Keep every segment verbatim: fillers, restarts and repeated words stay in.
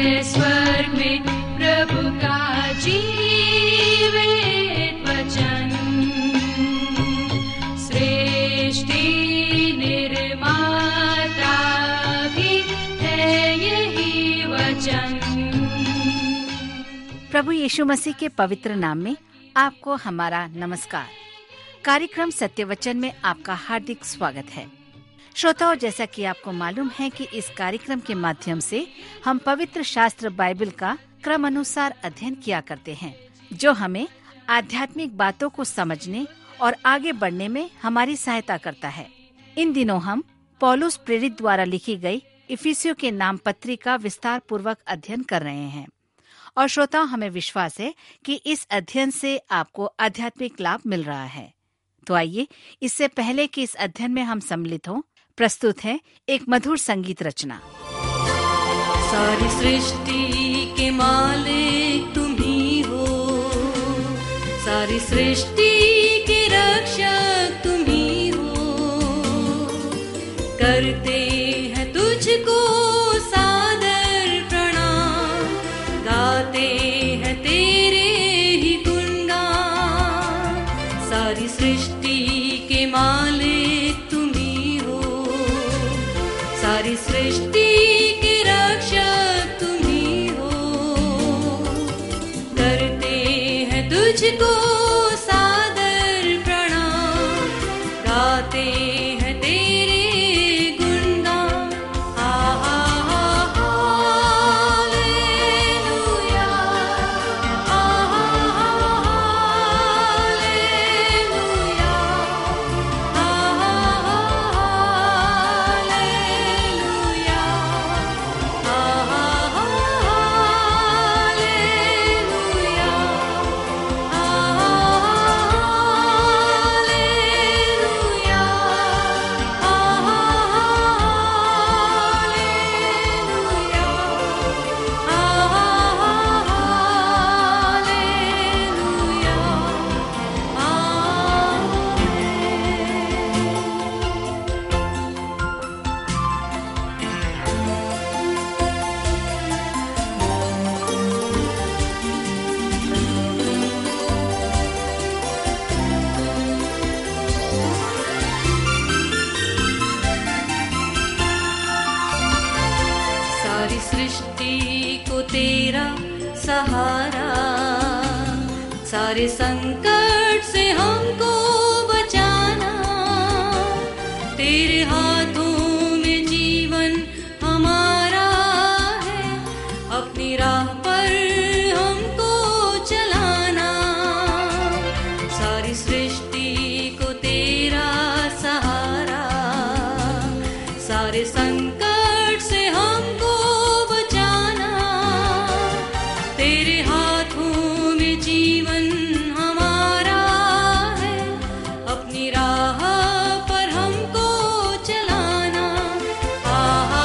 है स्वर्ग में प्रभु का जीवित वचन। सृष्टि निर्माता भी है यही वचन। प्रभु यीशु मसीह के पवित्र नाम में आपको हमारा नमस्कार। कार्यक्रम सत्य वचन में आपका हार्दिक स्वागत है। श्रोताओं, जैसा कि आपको मालूम है कि इस कार्यक्रम के माध्यम से हम पवित्र शास्त्र बाइबल का क्रम अनुसार अध्ययन किया करते हैं, जो हमें आध्यात्मिक बातों को समझने और आगे बढ़ने में हमारी सहायता करता है। इन दिनों हम पौलुस प्रेरित द्वारा लिखी गई इफिसियों के नाम पत्री का विस्तार पूर्वक अध्ययन कर रहे हैं और श्रोताओं, हमें विश्वास है कि इस अध्ययन से आपको आध्यात्मिक लाभ मिल रहा है। तो आइए, इससे पहले कि इस अध्ययन में हम सम्मिलित हों, प्रस्तुत है एक मधुर संगीत रचना। सारी सृष्टि के मालिक तुम ही हो, सारी सृष्टि के रक्षक तुम ही हो। करते हैं तुझको सादर प्रणाम, गाते हैं तेरे ही गुणगान। सारी सृष्टि के मालिक तुम ही हो, सारी सृष्टि के रक्षक तुम ही हो। करते हैं तुझको सादर प्रणाम, गाते हैं तेरे गुणगान। आहा हालेलुया, आहा हालेलुया, आहा हालेलुया, आहा हालेलुया, सारी सृष्टि को तेरा सहारा, सारे संकट से हमको बचाना। तेरे हाथों में जीवन हमारा है, अपनी राह पर हमको चलाना। सारी सृष्टि को तेरा सहारा, सारे संकट से हमको बचाना। तेरे हाथों में जीवन हमारा है, अपनी राह पर हमको चलाना। आहा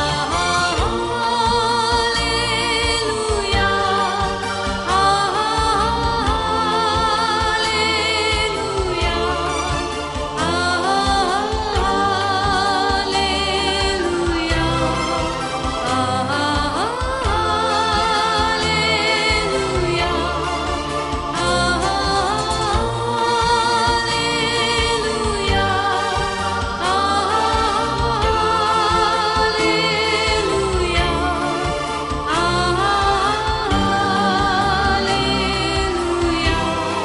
हालेलुया, आहा हालेलुया, आहा हालेलुया, आहा हालेलुया, आहा हालेलुया, आहा हालेलुया,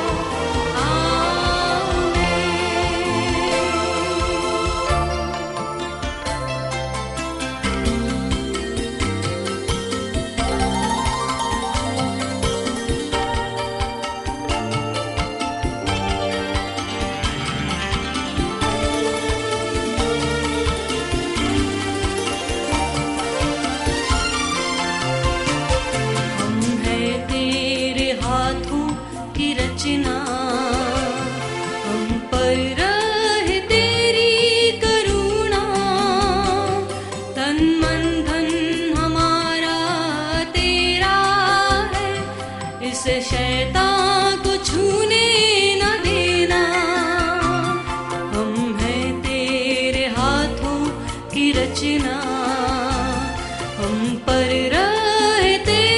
हम है तेरे हाथों की रचना, हम पर रहे तेरी करुणा। तन मन धन हमारा तेरा है, इस शैतान को छूने न देना। हम है तेरे हाथों की रचना, हम पर रहे तेरी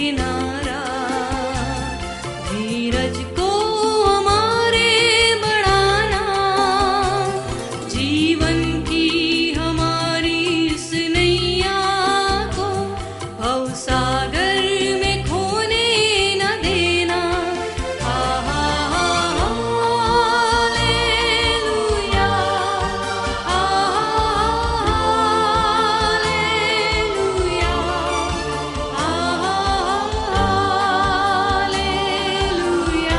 किनारा। धीरज को हमारे बढ़ाना, जीवन की हमारी इस नैया को भवसागर में खोने न देना। Hallelujah, hallelujah, hallelujah,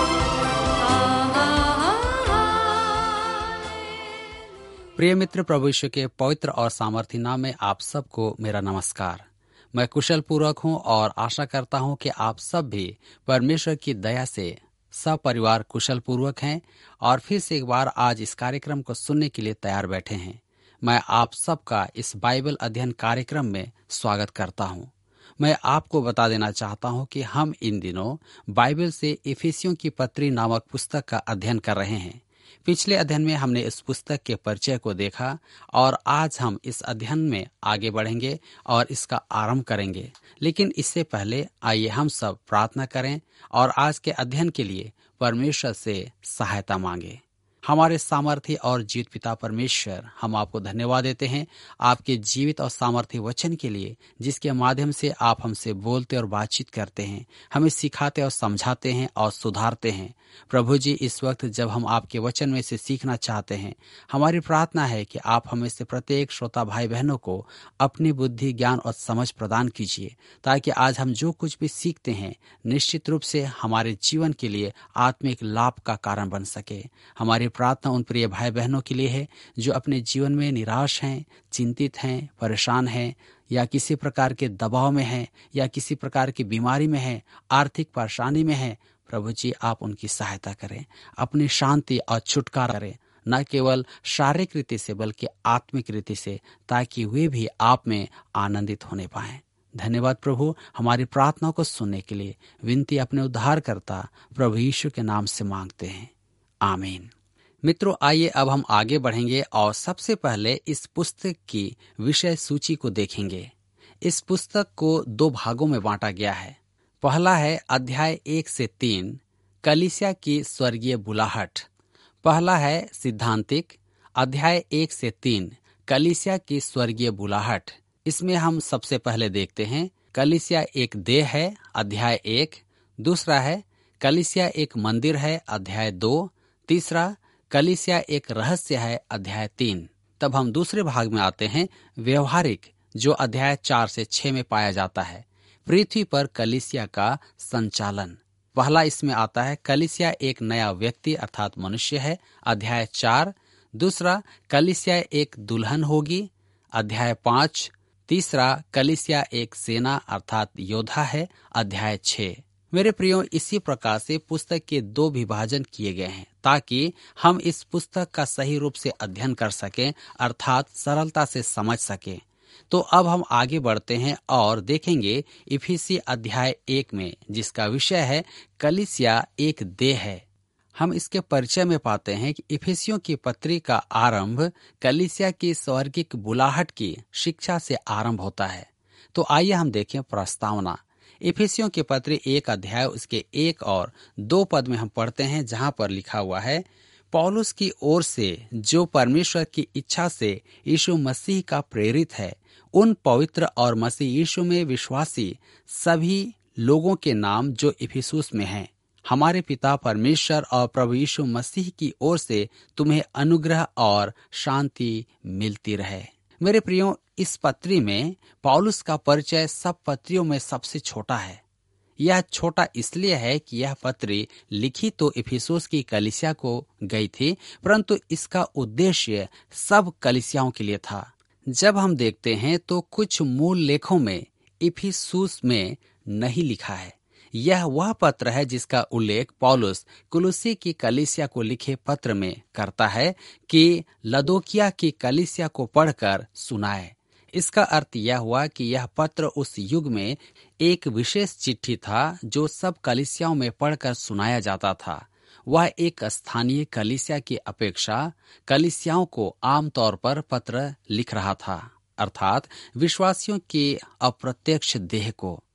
hallelujah. प्रिय मित्र, प्रभु यीशु के पवित्र और सामर्थी नाम में आप सबको मेरा नमस्कार। मैं कुशल पूर्वक हूँ और आशा करता हूँ कि आप सब भी परमेश्वर की दया से सब परिवार कुशल पूर्वक हैं और फिर से एक बार आज इस कार्यक्रम को सुनने के लिए तैयार बैठे हैं। मैं आप सबका इस बाइबल अध्ययन कार्यक्रम में स्वागत करता हूँ। मैं आपको बता देना चाहता हूँ कि हम इन दिनों बाइबल से इफिसियों की पत्री नामक पुस्तक का अध्ययन कर रहे हैं। पिछले अध्ययन में हमने इस पुस्तक के परिचय को देखा और आज हम इस अध्ययन में आगे बढ़ेंगे और इसका आरंभ करेंगे। लेकिन इससे पहले आइए हम सब प्रार्थना करें और आज के अध्ययन के लिए परमेश्वर से सहायता मांगे। हमारे सामर्थी और जीवित पिता परमेश्वर, हम आपको धन्यवाद देते हैं आपके जीवित और सामर्थी वचन के लिए, जिसके माध्यम से आप हमसे बोलते और बातचीत करते हैं, हमें सिखाते और समझाते हैं और सुधारते हैं। प्रभु जी, इस वक्त जब हम आपके वचन में से सीखना चाहते हैं, हमारी प्रार्थना है कि आप हमें से प्रत्येक श्रोता भाई बहनों को अपनी बुद्धि, ज्ञान और समझ प्रदान कीजिए, ताकि आज हम जो कुछ भी सीखते हैं निश्चित रूप से हमारे जीवन के लिए आत्मिक लाभ का कारण बन सके। हमारी प्रार्थना उन प्रिय भाई बहनों के लिए है जो अपने जीवन में निराश हैं, चिंतित हैं, परेशान हैं, या किसी प्रकार के दबाव में हैं, या किसी प्रकार की बीमारी में हैं, आर्थिक परेशानी में हैं। प्रभु जी, आप उनकी सहायता करें, अपनी शांति और छुटकारा करें, न केवल शारीरिक रीति से बल्कि आत्मिक रीति से, ताकि वे भी आप में आनंदित होने पाएं। धन्यवाद प्रभु, हमारी प्रार्थना को सुनने के लिए। विनती अपने उद्धारकर्ता प्रभु यीशु के नाम से मांगते हैं, आमीन। मित्रों, आइए अब हम आगे बढ़ेंगे और सबसे पहले इस पुस्तक की विषय सूची को देखेंगे। इस पुस्तक को दो भागों में बांटा गया है। पहला है अध्याय एक से तीन, कलीसिया की स्वर्गीय बुलाहट। पहला है सिद्धांतिक, अध्याय एक से तीन, कलीसिया की स्वर्गीय बुलाहट। इसमें हम सबसे पहले देखते हैं कलीसिया एक देह है, अध्याय एक। दूसरा है कलीसिया एक मंदिर है, अध्याय दो। तीसरा कलीसिया एक रहस्य है, अध्याय तीन। तब हम दूसरे भाग में आते हैं व्यवहारिक, जो अध्याय चार से छह में पाया जाता है। पृथ्वी पर कलीसिया का संचालन। पहला इसमें आता है कलीसिया एक नया व्यक्ति अर्थात मनुष्य है, अध्याय चार। दूसरा कलीसिया एक दुल्हन होगी, अध्याय पांच। तीसरा कलीसिया एक सेना अर्थात योद्धा है, अध्याय छह। मेरे प्रियो, इसी प्रकार से पुस्तक के दो विभाजन किए गए हैं ताकि हम इस पुस्तक का सही रूप से अध्ययन कर सकें अर्थात सरलता से समझ सकें। तो अब हम आगे बढ़ते हैं और देखेंगे इफिसी अध्याय एक में, जिसका विषय है कलीसिया एक देह है। हम इसके परिचय में पाते हैं कि इफिसियों की पत्री का आरंभ कलीसिया की स्वर्गिक बुलाहट की शिक्षा से आरंभ होता है। तो आइए हम देखें प्रस्तावना। इफिसियों की पत्री एक अध्याय उसके एक और दो पद में हम पढ़ते हैं, जहां पर लिखा हुआ है, पौलुस की ओर से जो परमेश्वर की इच्छा से यीशु मसीह का प्रेरित है, उन पवित्र और मसीह यीशु में विश्वासी सभी लोगों के नाम जो इफिसुस में हैं, हमारे पिता परमेश्वर और प्रभु यीशु मसीह की ओर से तुम्हें अनुग्रह और शांति मिलती रहे। मेरे प्रियो, इस पत्री में पौलुस का परिचय सब पत्रियों में सबसे छोटा है। यह छोटा इसलिए है कि यह पत्री लिखी तो इफिसुस की कलीसिया को गई थी, परंतु इसका उद्देश्य सब कलीसियाओं के लिए था। जब हम देखते हैं तो कुछ मूल लेखों में इफिसुस में नहीं लिखा है। यह वह पत्र है जिसका उल्लेख पौलुस कुलुसी की कलीसिया को लिखे पत्र में करता है कि लदोकिया की कलीसिया को पढ़कर सुनाए। इसका अर्थ यह हुआ कि यह पत्र उस युग में एक विशेष चिट्ठी था जो सब कलीसियाओं में पढ़कर सुनाया जाता था। वह एक स्थानीय कलीसिया की अपेक्षा कलीसियाओं को आमतौर पर पत्र लिख रहा था, अर्थात विश्वासियों के अप्रत्यक्ष देह को।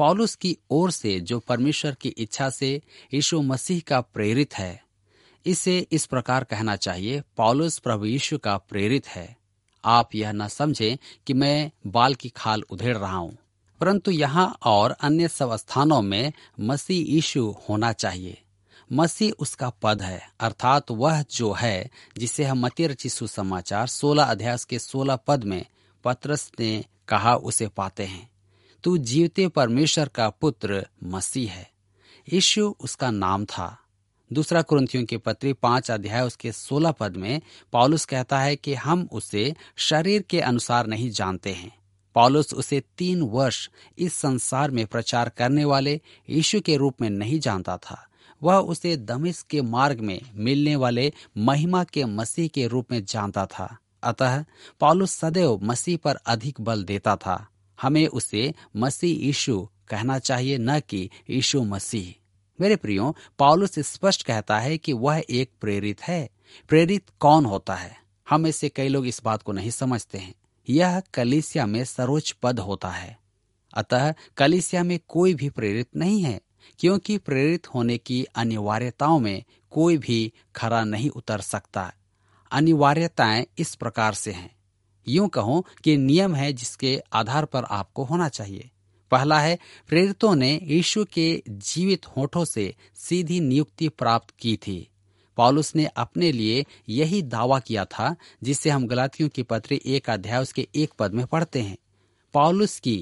पौलुस की ओर से जो परमेश्वर की इच्छा से यीशु मसीह का प्रेरित है। इसे इस प्रकार कहना चाहिए, पौलुस प्रभु यीशु का प्रेरित है। आप यह न समझें कि मैं बाल की खाल उधेड़ रहा हूं, परंतु यहाँ और अन्य सब स्थानों में मसीह यीशु होना चाहिए। मसीह उसका पद है, अर्थात वह जो है जिसे हम मत्ती रचित सुसमाचार सोलह अध्याय के सोलह पद में पतरस ने कहा उसे पाते हैं। तू जीवते परमेश्वर का पुत्र मसीह है। यीशु उसका नाम था। दूसरा कुरिन्थियों के पत्री पांच अध्याय उसके सोलह पद में पौलुस कहता है कि हम उसे शरीर के अनुसार नहीं जानते हैं। पौलुस उसे तीन वर्ष इस संसार में प्रचार करने वाले यीशु के रूप में नहीं जानता था। वह उसे दमिश्क के मार्ग में मिलने वाले महिमा के मसीह के रूप में जानता था। अतः पौलुस सदैव मसीह पर अधिक बल देता था। हमें उसे मसीह यीशु कहना चाहिए, न कि यीशु मसीह। मेरे प्रियो, पौलुस स्पष्ट कहता है कि वह एक प्रेरित है। प्रेरित कौन होता है? हम में से कई लोग इस बात को नहीं समझते हैं। यह कलीसिया में सर्वोच्च पद होता है। अतः कलीसिया में कोई भी प्रेरित नहीं है, क्योंकि प्रेरित होने की अनिवार्यताओं में कोई भी खरा नहीं उतर सकता। अनिवार्यताएं इस प्रकार से हैं। यूं कहूं कि नियम है जिसके आधार पर आपको होना चाहिए। पहला है, प्रेरितों ने यीशु के जीवित होठों से सीधी नियुक्ति प्राप्त की थी। पौलुस ने अपने लिए यही दावा किया था, जिसे हम गलातियों की पत्री एक अध्याय उसके एक पद में पढ़ते हैं। पौलुस की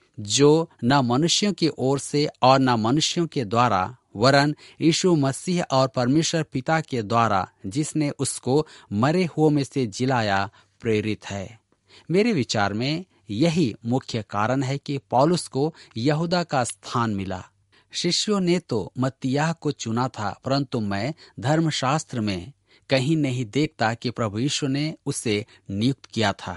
जो न मनुष्यों की ओर से और न मनुष्यों के द्वारा, वरन यीशु मसीह और परमेश्वर पिता के द्वारा जिसने उसको मरे हुओं में से जिलाया, प्रेरित है। मेरे विचार में यही मुख्य कारण है कि पौलुस को यहूदा का स्थान मिला। शिष्यों ने तो मत्तियाह को चुना था, परंतु मैं धर्मशास्त्र में कहीं नहीं देखता कि प्रभु यीशु ने उसे नियुक्त किया था।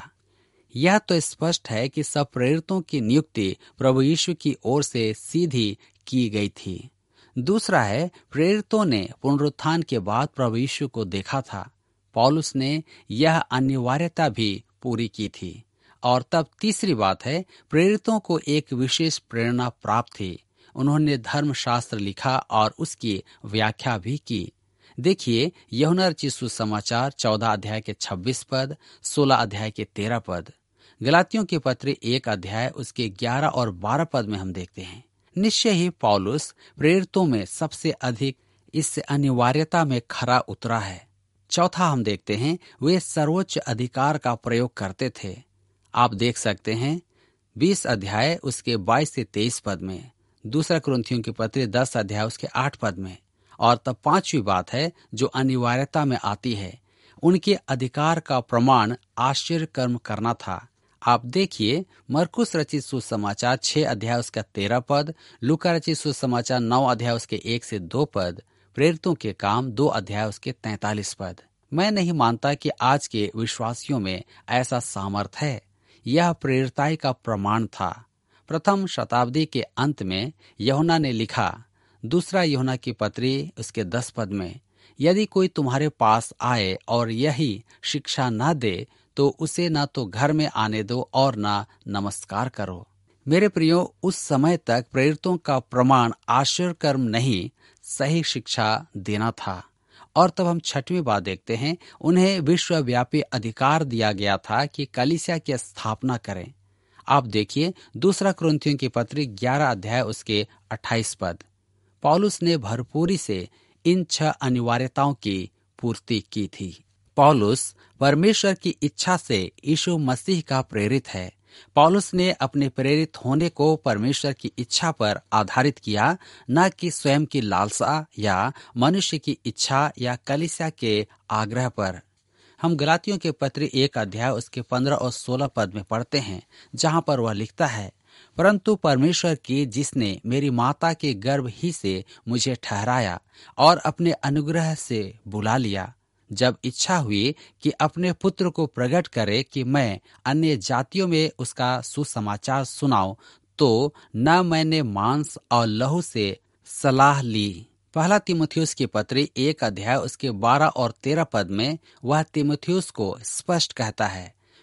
यह तो स्पष्ट है कि सब प्रेरितों की नियुक्ति प्रभु यीशु की ओर से सीधी की गई थी। दूसरा है, प्रेरितों ने पुनरुत्थान के बाद प्रभु यीशु को देखा था। पौलुस ने यह अनिवार्यता भी पूरी की थी। और तब तीसरी बात है, प्रेरितों को एक विशेष प्रेरणा प्राप्त थी। उन्होंने धर्मशास्त्र लिखा और उसकी व्याख्या भी की। देखिए, यूहन्ना रचित सुसमाचार चौदह अध्याय के छब्बीस पद, सोलह अध्याय के तेरह पद, गलातियों के पत्र एक अध्याय उसके ग्यारह और बारह पद में हम देखते हैं। निश्चय ही पौलुस प्रेरितों में सबसे अधिक इस अनिवार्यता में खरा उतरा है। चौथा हम देखते हैं, वे सर्वोच्च अधिकार का प्रयोग करते थे। आप देख सकते हैं बीस अध्याय उसके बाईस से तेईस पद में, दूसरा कुरिन्थियों के पत्र दस अध्याय उसके आठ पद में। और तब पांचवी बात है जो अनिवार्यता में आती है, उनके अधिकार का प्रमाण आश्चर्य कर्म करना था। आप देखिए, मरकुस रचित सुसमाचार छह अध्याय उसका तेरह पद, लूका रचित सुसमाचार नौ अध्याय उसके एक से दो पद, प्रेरितों के काम दो अध्याय उसके तैंतालीस पद। मैं नहीं मानता कि आज के विश्वासियों में ऐसा सामर्थ है। यह प्रेरिताई का प्रमाण था। प्रथम शताब्दी के अंत में यूहन्ना ने लिखा, दूसरा यूहन्ना की पत्री उसके दस पद में, यदि कोई तुम्हारे पास आए और यही शिक्षा न दे तो उसे न तो घर में आने दो और न नमस्कार करो। मेरे प्रियो, उस समय तक प्रेरितों का प्रमाण आश्चर्य कर्म नहीं, सही शिक्षा देना था। और तब हम छठवीं बात देखते हैं, उन्हें विश्वव्यापी अधिकार दिया गया था कि कलीसिया की स्थापना करें। आप देखिए, दूसरा कुरिन्थियों की पत्री ग्यारह अध्याय उसके अट्ठाईस पद, पौलुस ने भरपूरी से इन छह अनिवार्यताओं की पूर्ति की थी। पौलुस परमेश्वर की इच्छा से यीशु मसीह का प्रेरित है। पौलुस ने अपने प्रेरित होने को परमेश्वर की इच्छा पर आधारित किया, न कि स्वयं की लालसा या मनुष्य की इच्छा या कलीसिया के आग्रह पर। हम गलातियों के पत्र एक अध्याय उसके पंद्रह और सोलह पद में पढ़ते हैं, जहां पर वह लिखता है, परंतु परमेश्वर की जिसने मेरी माता के गर्भ ही से मुझे ठहराया और अपने अनुग्रह से बुला लिया, जब इच्छा हुई कि अपने पुत्र को प्रकट करे कि मैं अन्य जातियों में उसका सुसमाचार सुनाऊं, तो न मैंने मांस और लहू से सलाह ली। पहला तीमुथियुस की पत्री एक अध्याय उसके बारह और तेरह पद में वह तीमुथियुस को स्पष्ट कहता है,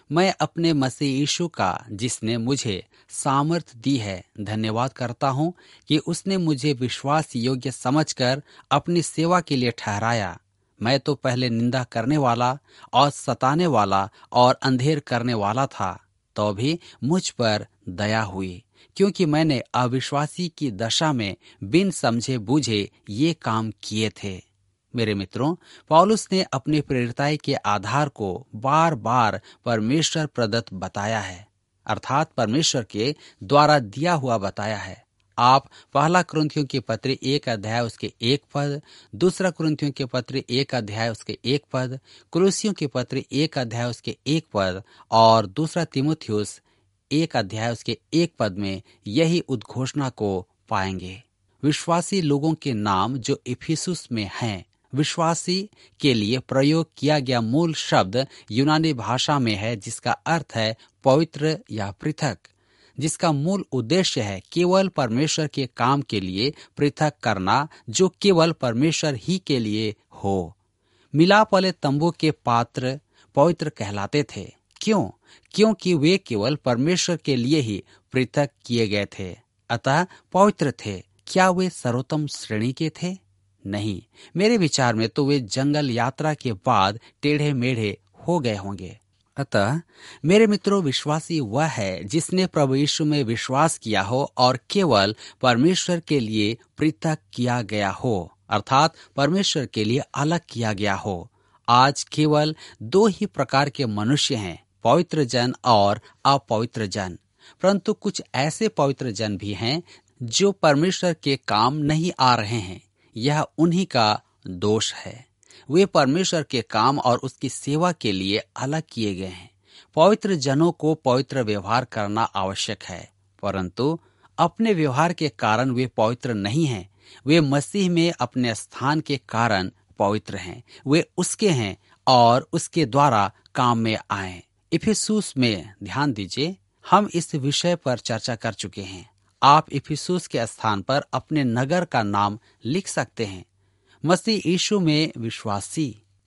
मैं अपने मसीह यीशु का, जिसने मुझे सामर्थ दी है, धन्यवाद करता हूँ कि उसने मुझे विश्वास योग्य समझकर अपनी सेवा के लिए ठहराया। मैं तो पहले निंदा करने वाला और सताने वाला और अंधेर करने वाला था, तो भी मुझ पर दया हुई, क्योंकि मैंने अविश्वासी की दशा में बिन समझे बूझे ये काम किए थे। मेरे मित्रों, पौलुस ने अपनी प्रेरिताई के आधार को बार बार परमेश्वर प्रदत्त बताया है, अर्थात परमेश्वर के द्वारा दिया हुआ बताया है। आप पहला कुरिन्थियों की पत्री एक अध्याय उसके एक पद, दूसरा कुरिन्थियों की पत्री एक अध्याय उसके एक पद, कुलुसियों की पत्री एक अध्याय उसके एक पद और दूसरा तीमुथियुस एक अध्याय उसके एक पद में यही उद्घोषणा को पाएंगे। विश्वासी लोगों के नाम जो इफिसुस में हैं, विश्वासी के लिए प्रयोग किया गया मूल शब्द यूनानी भाषा में है, जिसका अर्थ है पवित्र या पृथक, जिसका मूल उद्देश्य है केवल परमेश्वर के काम के लिए पृथक करना, जो केवल परमेश्वर ही के लिए हो। मिलाप वाले तंबू के पात्र पवित्र कहलाते थे। क्यों? क्योंकि वे केवल परमेश्वर के लिए ही पृथक किए गए थे, अतः पवित्र थे। क्या वे सर्वोत्तम श्रेणी के थे? नहीं, मेरे विचार में तो वे जंगल यात्रा के बाद टेढ़े मेढ़े हो गए होंगे। अतः मेरे मित्रों, विश्वासी वह है जिसने प्रभु यीशु में विश्वास किया हो और केवल परमेश्वर के लिए पृथक किया गया हो, अर्थात परमेश्वर के लिए अलग किया गया हो। आज केवल दो ही प्रकार के मनुष्य हैं, पवित्र जन और अपवित्र जन। परंतु कुछ ऐसे पवित्र जन भी हैं जो परमेश्वर के काम नहीं आ रहे हैं। यह उन्हीं का दोष है। वे परमेश्वर के काम और उसकी सेवा के लिए अलग किए गए हैं। पवित्र जनों को पवित्र व्यवहार करना आवश्यक है, परंतु अपने व्यवहार के कारण वे पवित्र नहीं हैं। वे मसीह में अपने स्थान के कारण पवित्र हैं। वे उसके हैं और उसके द्वारा काम में आए। इफिसुस में ध्यान दीजिए, हम इस विषय पर चर्चा कर चुके हैं। आप इफिसुस के स्थान पर अपने नगर का नाम लिख सकते हैं। मसीह यीशु में विश्वासी,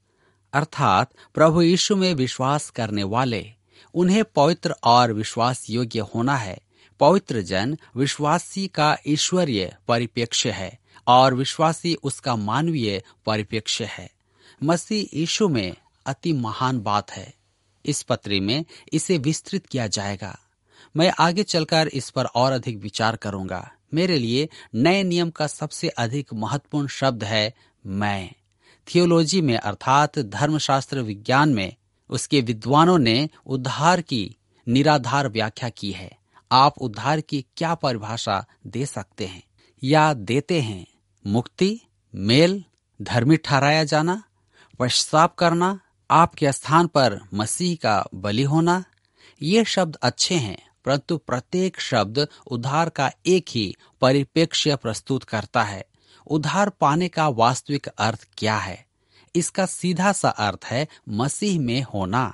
अर्थात प्रभु यीशु में विश्वास करने वाले, उन्हें पवित्र और विश्वास योग्य होना है। पवित्र जन विश्वासी का ईश्वरीय परिप्रेक्ष्य है और विश्वासी उसका मानवीय परिप्रेक्ष्य है। मसीह यीशु में अति महान बात है। इस पत्री में इसे विस्तृत किया जाएगा। मैं आगे चलकर इस पर और अधिक विचार करूंगा। मेरे लिए नए नियम का सबसे अधिक महत्वपूर्ण शब्द है मैं। थियोलॉजी में अर्थात धर्मशास्त्र विज्ञान में उसके विद्वानों ने उद्धार की निराधार व्याख्या की है। आप उद्धार की क्या परिभाषा दे सकते हैं या देते हैं? मुक्ति, मेल, धर्मी ठहराया जाना, पश्चाताप करना, आपके स्थान पर मसीह का बलि होना। ये शब्द अच्छे हैं, परंतु प्रत्येक शब्द उद्धार का एक ही परिप्रेक्ष्य प्रस्तुत करता है। उद्धार पाने का वास्तविक अर्थ क्या है? इसका सीधा सा अर्थ है मसीह में होना।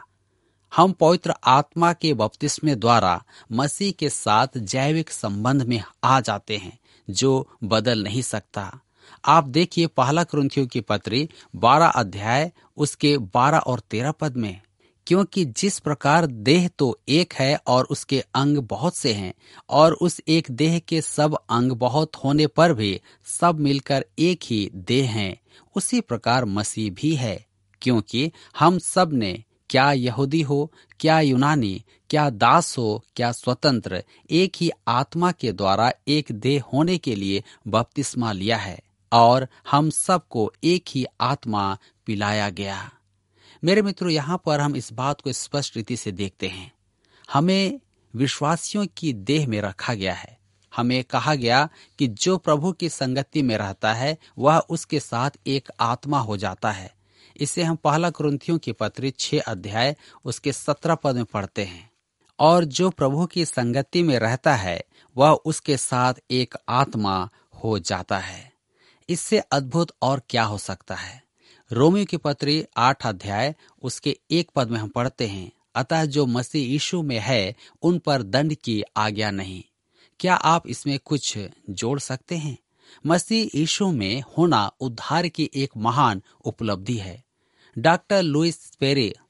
हम पवित्र आत्मा के बपतिस्मे द्वारा मसीह के साथ जैविक संबंध में आ जाते हैं, जो बदल नहीं सकता। आप देखिए पहला कुरिन्थियों की पत्री बारह अध्याय उसके बारह और तेरह पद में, क्योंकि जिस प्रकार देह तो एक है और उसके अंग बहुत से हैं, और उस एक देह के सब अंग बहुत होने पर भी सब मिलकर एक ही देह हैं, उसी प्रकार मसीह भी है। क्योंकि हम सब ने, क्या यहूदी हो, क्या यूनानी, क्या दास हो, क्या स्वतंत्र, एक ही आत्मा के द्वारा एक देह होने के लिए बपतिस्मा लिया है, और हम सबको एक ही आत्मा पिलाया गया। मेरे मित्रों, यहाँ पर हम इस बात को स्पष्ट रीति से देखते हैं। हमें विश्वासियों की देह में रखा गया है। हमें कहा गया कि जो प्रभु की संगति में रहता है वह उसके साथ एक आत्मा हो जाता है। इसे हम पहला कुरिन्थियों की पत्री छह अध्याय उसके सत्रह पद में पढ़ते हैं। और जो प्रभु की संगति में रहता है वह उसके साथ एक आत्मा हो जाता है। इससे अद्भुत और क्या हो सकता है? रोमियो की पत्री आठ अध्याय उसके एक पद में हम पढ़ते हैं, अतः जो मसीह यीशु में है उन पर दंड की आज्ञा नहीं। क्या आप इसमें कुछ जोड़ सकते हैं? मसीह यीशु में होना उद्धार की एक महान उपलब्धि है। डॉक्टर लुइस पेरे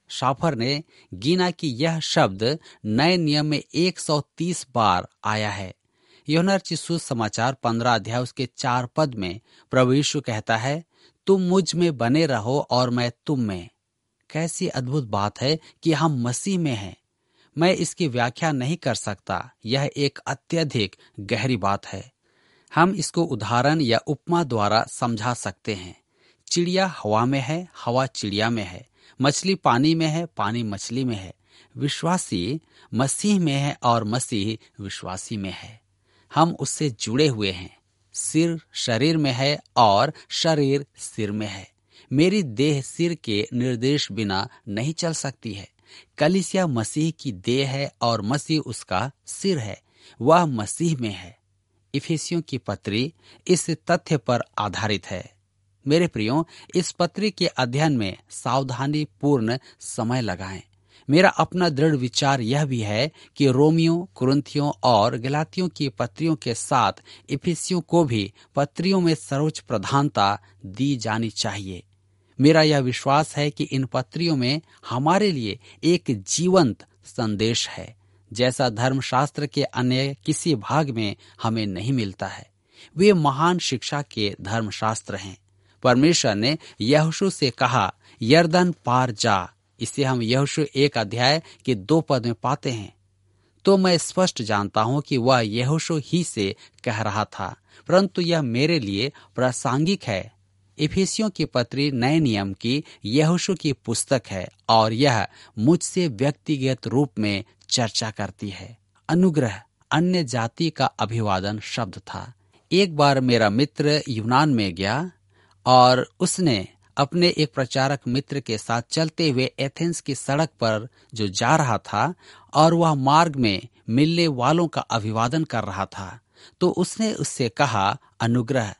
शाफर ने गिना कि यह शब्द नए नियम में एक सौ तीस बार आया है। यूहन्ना रचित सुसमाचार पंद्रह अध्याय उसके चार पद में प्रभु यीशु कहता है, तुम मुझ में बने रहो और मैं तुम में। कैसी अद्भुत बात है कि हम मसीह में हैं। मैं इसकी व्याख्या नहीं कर सकता, यह एक अत्यधिक गहरी बात है। हम इसको उदाहरण या उपमा द्वारा समझा सकते हैं। चिड़िया हवा में है, हवा चिड़िया में है, मछली पानी में है, पानी मछली में है। विश्वासी मसीह में है और मसीह विश्वासी में है। हम उससे जुड़े हुए हैं। सिर शरीर में है और शरीर सिर में है। मेरी देह सिर के निर्देश बिना नहीं चल सकती है। कलीसिया मसीह की देह है और मसीह उसका सिर है, वह मसीह में है। इफिसियों की पत्री इस तथ्य पर आधारित है। मेरे प्रियो, इस पत्री के अध्ययन में सावधानी पूर्ण समय लगाएं। मेरा अपना दृढ़ विचार यह भी है कि रोमियो, कुरिन्थियों और गलातियों की पत्रियों के साथ इफिसियों को भी पत्रियों में सर्वोच्च प्रधानता दी जानी चाहिए। मेरा यह विश्वास है कि इन पत्रियों में हमारे लिए एक जीवंत संदेश है, जैसा धर्मशास्त्र के अन्य किसी भाग में हमें नहीं मिलता है। वे महान शिक्षा के धर्मशास्त्र हैं। परमेश्वर ने यहोशू से कहा, यरदन पार जा। इसे हम यहोशू एक अध्याय के दो पद में पाते हैं। तो मैं स्पष्ट जानता हूं कि वह यहोशू ही से कह रहा था, परंतु यह मेरे लिए प्रासंगिक है। इफिसियों की पत्री नए नियम की यहोशू की पुस्तक है और यह मुझसे व्यक्तिगत रूप में चर्चा करती है। अनुग्रह अन्य जाति का अभिवादन शब्द था। एक बार मेरा मित्र यूनान में गया और उसने अपने एक प्रचारक मित्र के साथ चलते हुए एथेंस की सड़क पर जो जा रहा था और वह मार्ग में मिलने वालों का अभिवादन कर रहा था, तो उसने उससे कहा, अनुग्रह।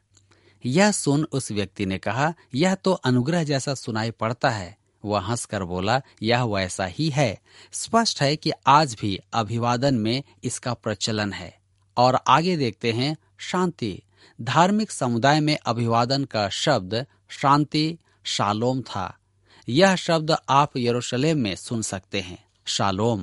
यह सुन उस व्यक्ति ने कहा, यह तो अनुग्रह जैसा सुनाई पड़ता है। वह हंसकर बोला, यह वैसा ही है। स्पष्ट है कि आज भी अभिवादन में इसका प्रचलन है। और आगे देखते हैं, शांति। धार्मिक समुदाय में अभिवादन का शब्द शांति शालोम था। यह शब्द आप यरूशलेम में सुन सकते हैं, शालोम।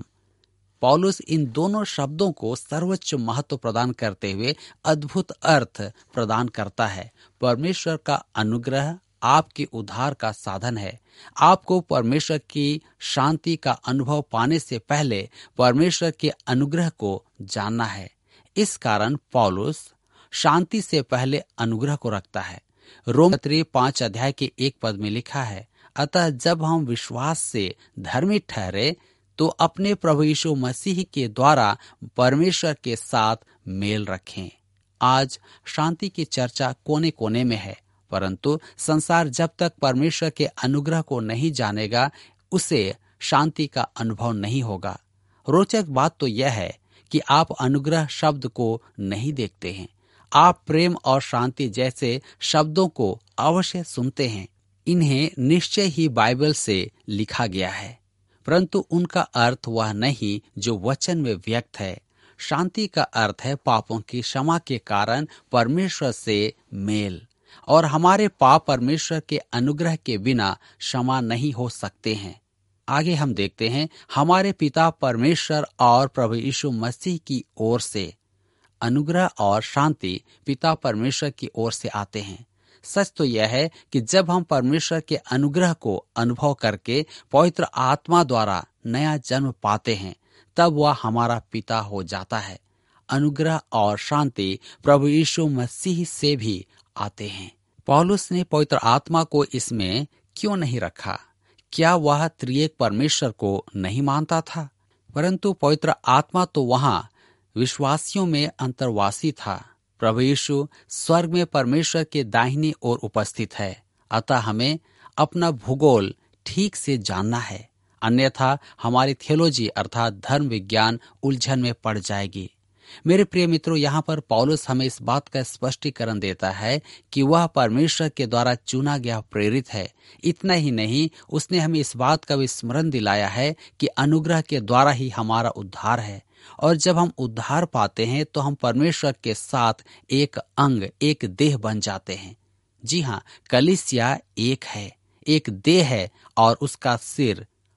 पौलुस इन दोनों शब्दों को सर्वोच्च महत्व प्रदान करते हुए अद्भुत अर्थ प्रदान करता है। परमेश्वर का अनुग्रह आपके उद्धार का साधन है। आपको परमेश्वर की शांति का अनुभव पाने से पहले परमेश्वर के अनुग्रह को जानना है। इस कारण पौलुस शांति से पहले अनुग्रह को रखता है। रोम पत्री पांच अध्याय के एक पद में लिखा है, अतः जब हम विश्वास से धर्मी ठहरे तो अपने प्रभु यीशु मसीह के द्वारा परमेश्वर के साथ मेल रखें। आज शांति की चर्चा कोने कोने में है, परंतु संसार जब तक परमेश्वर के अनुग्रह को नहीं जानेगा, उसे शांति का अनुभव नहीं होगा। रोचक बात तो यह है कि आप अनुग्रह शब्द को नहीं देखते हैं। आप प्रेम और शांति जैसे शब्दों को अवश्य सुनते हैं। इन्हें निश्चय ही बाइबल से लिखा गया है, परंतु उनका अर्थ वह नहीं जो वचन में व्यक्त है। शांति का अर्थ है पापों की क्षमा के कारण परमेश्वर से मेल, और हमारे पाप परमेश्वर के अनुग्रह के बिना क्षमा नहीं हो सकते हैं। आगे हम देखते हैं, हमारे पिता परमेश्वर और प्रभु यीशु मसीह की ओर से अनुग्रह और शांति पिता परमेश्वर की ओर से आते हैं। सच तो यह है कि जब हम परमेश्वर के अनुग्रह को अनुभव करके पवित्र आत्मा द्वारा नया जन्म पाते हैं, तब वह हमारा पिता हो जाता है। अनुग्रह और शांति प्रभु यीशु मसीह से भी आते हैं। पौलुस ने पवित्र आत्मा को इसमें क्यों नहीं रखा? क्या वह त्रिएक परमेश्वर को नहीं मानता था? परंतु पवित्र आत्मा तो वहां विश्वासियों में अंतर्वासी था। प्रभु यीशु स्वर्ग में परमेश्वर के दाहिनी ओर उपस्थित है। अतः हमें अपना भूगोल ठीक से जानना है, अन्यथा हमारी थियोलॉजी अर्थात धर्म विज्ञान उलझन में पड़ जाएगी। मेरे प्रिय मित्रों, यहाँ पर पौलुस हमें इस बात का स्पष्टीकरण देता है कि वह परमेश्वर के द्वारा चुना गया प्रेरित है। इतना ही नहीं, उसने हमें इस बात का भी स्मरण दिलाया है कि अनुग्रह के द्वारा ही हमारा उद्धार है, और जब हम उद्धार पाते हैं तो हम परमेश्वर के साथ एक अंग, एक देह बन जाते हैं। जी हाँ, कलीसिया एक है, एक देह है, और उसका सिर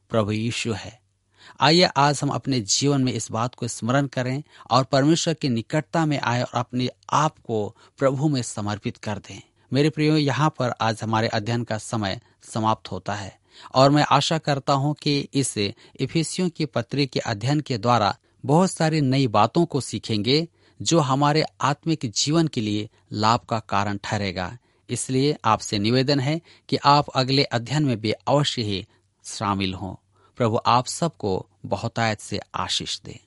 प्रभु यीशु है। आइए आज हम अपने जीवन में इस बात को स्मरण करें और परमेश्वर की निकटता में आए और अपने आप को प्रभु में समर्पित कर दें। मेरे प्रियो, यहाँ पर आज हमारे अध्ययन का समय समाप्त होता है और मैं आशा करता हूँ कि इस इफिसियों की पत्री के अध्ययन के द्वारा बहुत सारी नई बातों को सीखेंगे जो हमारे आत्मिक जीवन के लिए लाभ का कारण ठहरेगा। इसलिए आपसे निवेदन है कि आप अगले अध्ययन में भी अवश्य ही शामिल हों। प्रभु आप सबको बहुतायत से आशीष दे।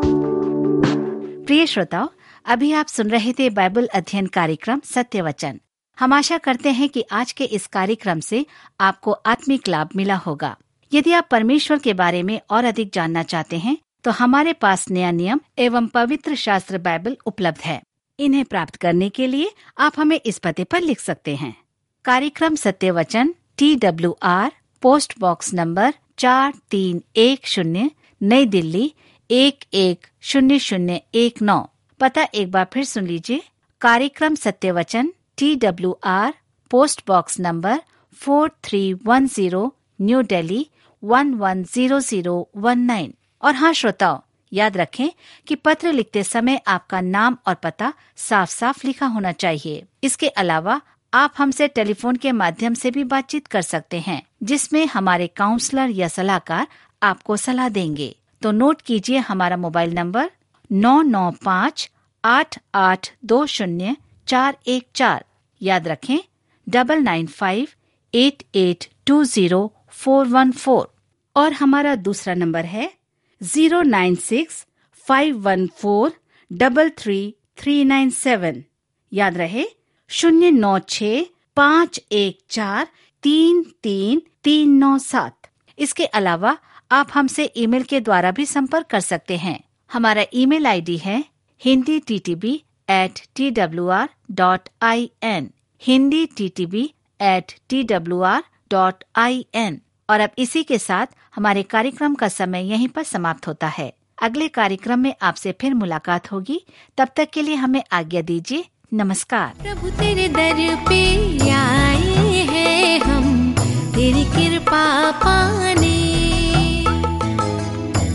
प्रिय श्रोताओ, अभी आप सुन रहे थे बाइबल अध्ययन कार्यक्रम सत्य वचन। हम आशा करते हैं कि आज के इस कार्यक्रम से आपको आत्मिक लाभ मिला होगा। यदि आप परमेश्वर के बारे में और अधिक जानना चाहते हैं तो हमारे पास नया नियम एवं पवित्र शास्त्र बाइबल उपलब्ध है। इन्हें प्राप्त करने के लिए आप हमें इस पते पर लिख सकते हैं। कार्यक्रम सत्य वचन, T W R, post box number चार तीन एक शून्य, नई दिल्ली एक एक शून्य शून्य एक नौ। पता एक बार फिर सुन लीजिए। कार्यक्रम सत्य वचन, T W R, post box number four three one zero, new Delhi one one zero zero one nine. और हाँ श्रोताओ, याद रखें कि पत्र लिखते समय आपका नाम और पता साफ साफ लिखा होना चाहिए। इसके अलावा आप हमसे टेलीफोन के माध्यम से भी बातचीत कर सकते हैं, जिसमें हमारे काउंसलर या सलाहकार आपको सलाह देंगे। तो नोट कीजिए हमारा मोबाइल नंबर नौ नौ पाँच आठ आठ दो शून्य चार एक चार। याद रखें double nine five eight eight two zero four one four. और हमारा दूसरा नंबर है zero nine six five one four double three three nine seven. याद रहे शून्य नौ छ पाँच एक चार तीन तीन तीन नौ सात। इसके अलावा आप हमसे ईमेल के द्वारा भी संपर्क कर सकते हैं। हमारा ईमेल आईडी है Hindi T T B at T W R dot I N, Hindi T T B at T W R dot I N. और अब इसी के साथ हमारे कार्यक्रम का समय यहीं पर समाप्त होता है। अगले कार्यक्रम में आपसे फिर मुलाकात होगी। तब तक के लिए हमें आज्ञा दीजिए। नमस्कार। प्रभु तेरे दर पे आए हैं हम, तेरी कृपा पाने।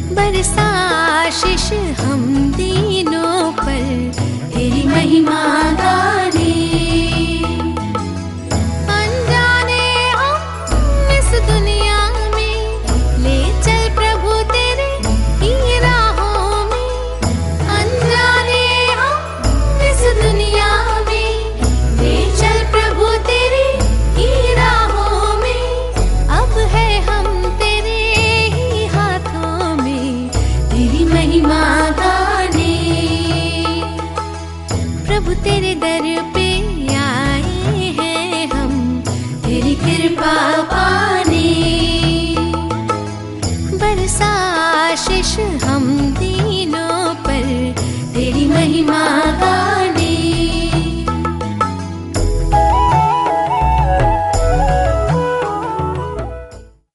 बरसा आशीष हम दीनों पर, तेरी महिमा